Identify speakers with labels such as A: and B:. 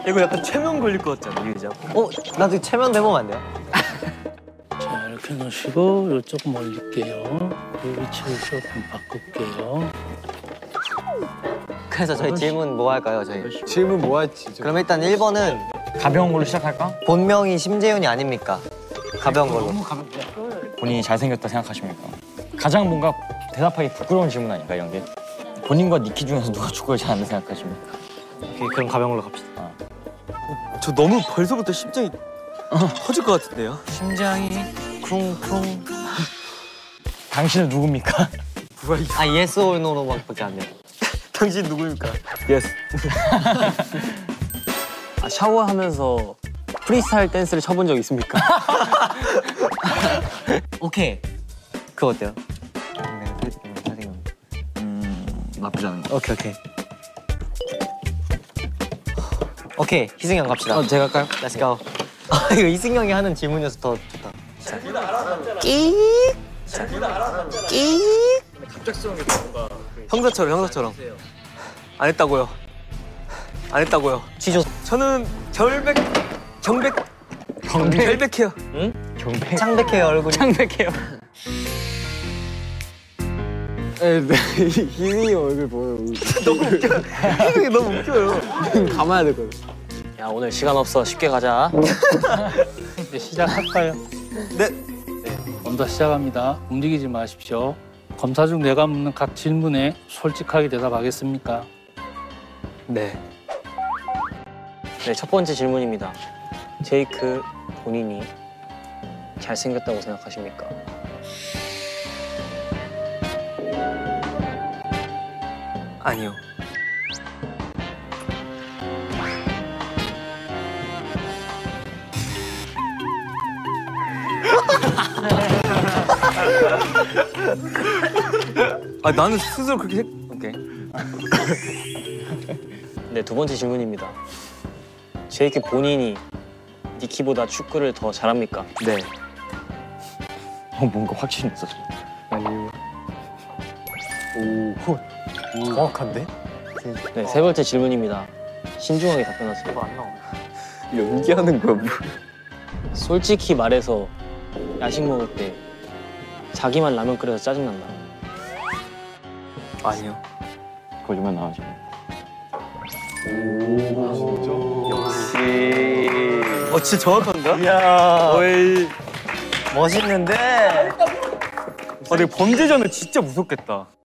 A: 이거 약간 최면 걸릴 것 같지 않아, 유리장?
B: 나도 체면 해보면 안 돼요?
C: 자, 이렇게 놓으시고 요 조금 올릴게요. 이 위치를 조금 바꿀게요.
B: 그래서 저희 질문 뭐 할까요, 저희?
D: 질문 뭐 할지.
B: 그럼 일단 1번은
E: 가벼운 걸로 시작할까?
B: 본명이 심재윤이 아닙니까? 가벼운 걸로.
E: 본인이 잘생겼다 생각하십니까? 가장 뭔가 대답하기 부끄러운 질문 아닌가, 이런 게? 본인과 니키 중에서 누가 축구를 잘한다 생각하십니까?
B: 오케이, 그럼 가벼운 걸로 갑시다.
A: 저 너무 벌써부터 심장이 터질 것 같은데요?
B: 심장이 쿵쿵.
E: 당신은 누굽니까?
B: 아, yes or no로밖에 안 돼요.
A: 당신 누구입니까? 예스.
D: 샤워하면서 프리스타일 댄스를 쳐본 적 있습니까?
B: 오케이. 그거 어때요?
E: 나쁘지 않은 거.
B: 오케이. 오케이, 희승이 형 갑시다.
D: 제가 할까요?
B: Let's go. 이거 희승이 형이 하는 질문이어서 더 좋다.
A: 형사처럼. 안 했다고요.
B: 취조.
A: 저는 결백해요.
B: 창백해요, 얼굴이.
E: 창백해요.
D: 네, 희승이 얼굴 보면
A: 이게 너무 웃겨요.
D: 감아야 되거든.
C: 야, 오늘 시간 없어. 쉽게 가자. 이제 시작할까요?
A: 네.
C: 검사 시작합니다. 움직이지 마십시오. 검사 중 내가 묻는 각 질문에 솔직하게 대답하겠습니까?
A: 네.
F: 네, 첫 번째 질문입니다. 제이크 본인이 잘생겼다고 생각하십니까?
A: 아니요. 나는 스스로 그렇게 오케이.
F: 네, 두 번째 질문입니다. 제이크 본인이 니키보다 축구를 더 잘합니까?
A: 네.
E: 뭔가 확신이 있어.
B: 정확한데?
F: 네, 세 번째 질문입니다. 신중하게 답변하세요.
B: 안 나와.
A: 연기하는 거야, 뭐.
F: 솔직히 말해서 야식 먹을 때 자기만 라면 끓여서 짜증난다.
A: 아니요.
E: 거짓말 나오지.
A: 진짜 정확한가?
B: 이야,
A: 어이.
B: 멋있는데?
A: 근데 범죄자는 진짜 무섭겠다.